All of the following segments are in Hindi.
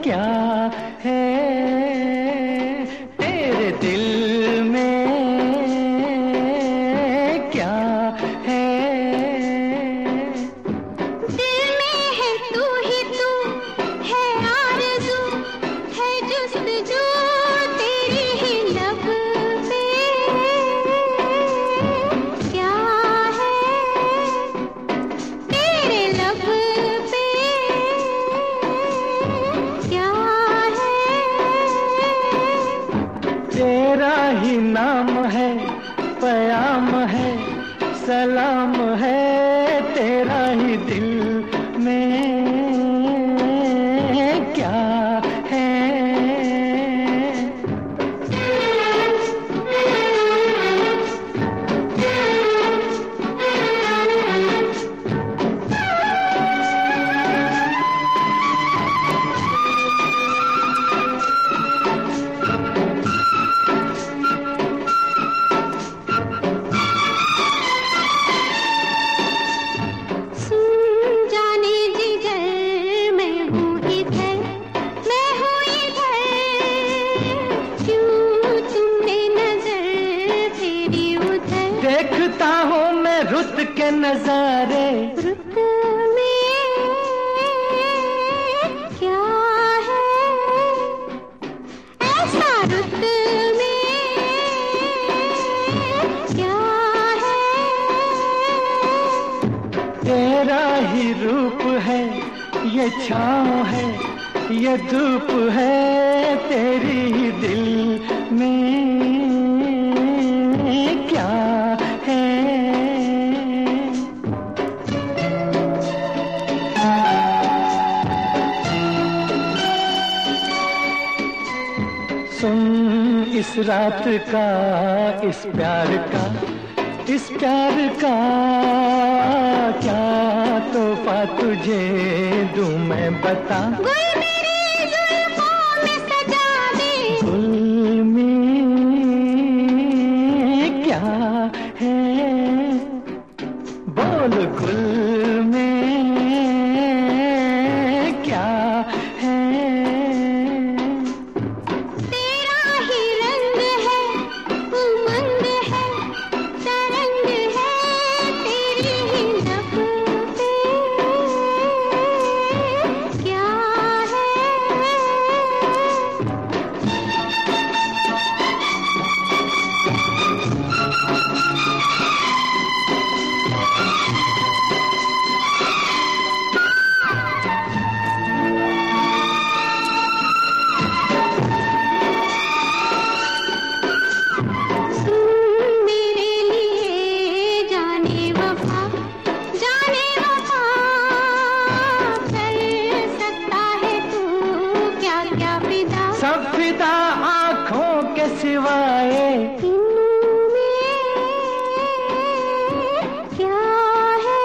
क्या है तेरे दिल में, क्या है? दिल में है तू ही तू, है आरज़ू, है जुस्तजू तेरी ही लब पे। क्या है तेरे लब पे, क्या है? तेरा ही नाम है, पयाम है, सलाम है तेरा ही दिल में, क्या है? देखता हूँ मैं रुत के नजारे, रुत में क्या है ऐसा, रुत में क्या है? तेरा ही रूप है, ये छाँव है, ये धूप है तेरी ही दिल में, क्या है? सुन इस रात का, इस प्यार का, इस प्यार का क्या तोहफा तुझे दूं मैं बता। गुल मेरी जुल्फों में सजा दे, गुल में क्या है, बोल गुल में क्या है? तेरा ही रंग है, उमंग है, तरंग है तेरी ही लब पे, क्या है? मेरे लिए जाने वफा, जाने वफा, कर सकता है तू क्या क्या फिदा, सब फिदा आँखों के सिवाए, इनमें क्या है?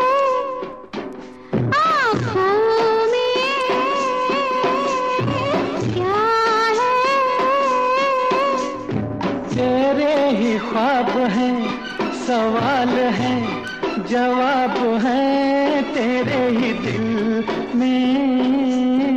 आँखों में क्या है? तेरे ही ख्वाब है, सवाल है, जवाब है तेरे ही दिल में,